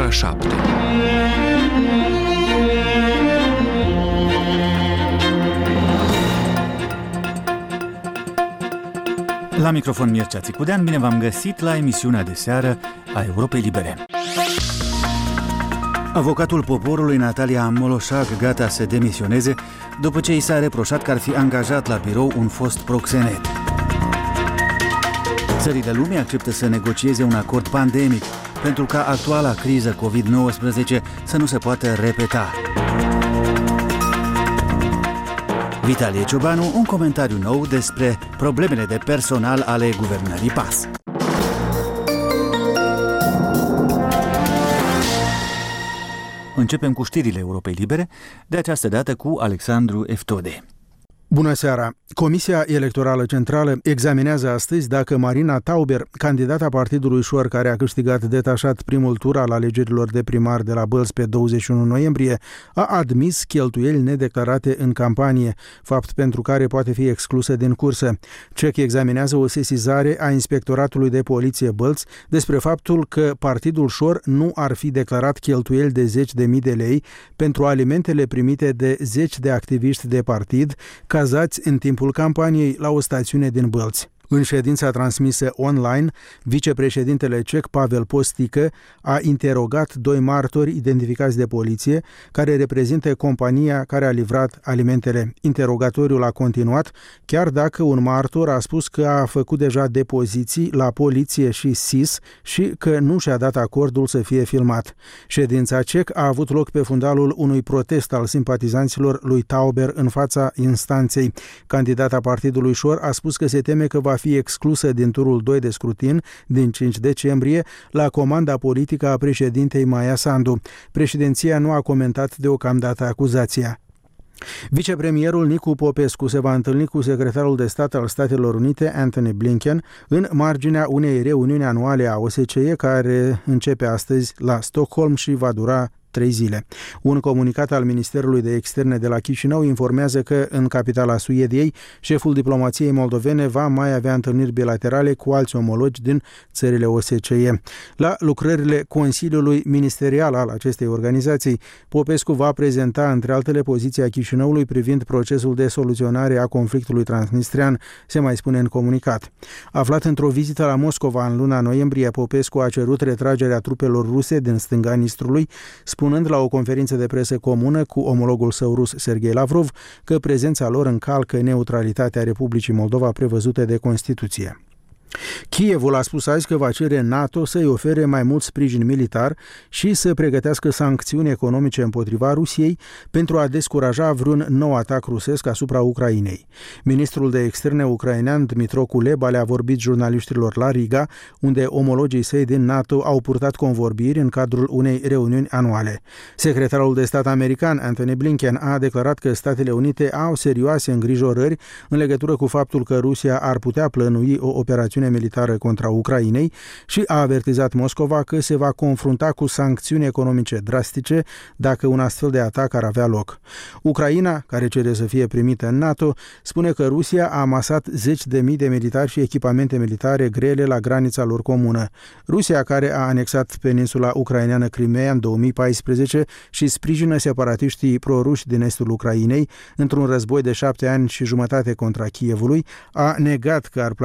ora 7. La microfon Mircea Țicudean, bine v-am găsit la emisiunea de seară a Europei Libere. Avocatul poporului Natalia Moloșac gata să demisioneze după ce i s-a reproșat că ar fi angajat la birou un fost proxenet. Țările lumii acceptă să negocieze un acord pandemic pentru ca actuala criză COVID-19 să nu se poată repeta. Vitalie Ciobanu, un comentariu nou despre problemele de personal ale guvernării PAS. Începem cu știrile Europei Libere, de această dată cu Alexandru Eftode. Bună seara! Comisia Electorală Centrală examinează astăzi dacă Marina Tauber, candidata Partidului Șor care a câștigat detașat primul tur al alegerilor de primar de la Bălți pe 21 noiembrie, a admis cheltuieli nedeclarate în campanie, fapt pentru care poate fi exclusă din cursă. CEC examinează o sesizare a Inspectoratului de Poliție Bălți despre faptul că Partidul Șor nu ar fi declarat cheltuieli de 10.000 de lei pentru alimentele primite de 10 de activiști de partid cazați în timpul campaniei la o stațiune din Bălți. În ședința transmisă online, vicepreședintele cec Pavel Postică a interogat doi martori identificați de poliție care reprezintă compania care a livrat alimentele. Interogatoriul a continuat, chiar dacă un martor a spus că a făcut deja depoziții la poliție și SIS și că nu și-a dat acordul să fie filmat. Ședința cec a avut loc pe fundalul unui protest al simpatizanților lui Tauber în fața instanței. Candidata Partidului Șor a spus că se teme că va fi exclusă din turul 2 de scrutin din 5 decembrie la comanda politică a președintei Maia Sandu. Președinția nu a comentat deocamdată acuzația. Vicepremierul Nicu Popescu se va întâlni cu secretarul de stat al Statelor Unite, Antony Blinken, în marginea unei reuniuni anuale a OSCE care începe astăzi la Stockholm și va dura 3 zile. Un comunicat al Ministerului de Externe de la Chișinău informează că în capitala Suediei, șeful diplomației moldovene va mai avea întâlniri bilaterale cu alți omologi din țările OSCE. La lucrările Consiliului Ministerial al acestei organizații, Popescu va prezenta, între altele, poziția Chișinăului privind procesul de soluționare a conflictului transnistrian, se mai spune în comunicat. Aflat într-o vizită la Moscova în luna noiembrie, Popescu a cerut retragerea trupelor ruse din stânga Nistrului, spunând la o conferință de presă comună cu omologul său rus Sergei Lavrov că prezența lor încalcă neutralitatea Republicii Moldova prevăzută de Constituție. Kievul a spus azi că va cere NATO să-i ofere mai mult sprijin militar și să pregătească sancțiuni economice împotriva Rusiei pentru a descuraja vreun nou atac rusesc asupra Ucrainei. Ministrul de Externe ucrainean Dmytro Kuleba le-a vorbit jurnaliștilor la Riga, unde omologii săi din NATO au purtat convorbiri în cadrul unei reuniuni anuale. Secretarul de stat american Antony Blinken a declarat că Statele Unite au serioase îngrijorări în legătură cu faptul că Rusia ar putea plănui o operațiune militară contra Ucrainei și a avertizat Moscova că se va confrunta cu sancțiuni economice drastice dacă un astfel de atac ar avea loc. Ucraina, care cere să fie primită în NATO, spune că Rusia a amasat 10.000 de militari și echipamente militare grele la granița lor comună. Rusia, care a anexat peninsula ucraineană Crimea în 2014 și sprijină separatiștii proruși din estul Ucrainei într-un război de 7 ani și jumătate contra Kievului, a negat că ar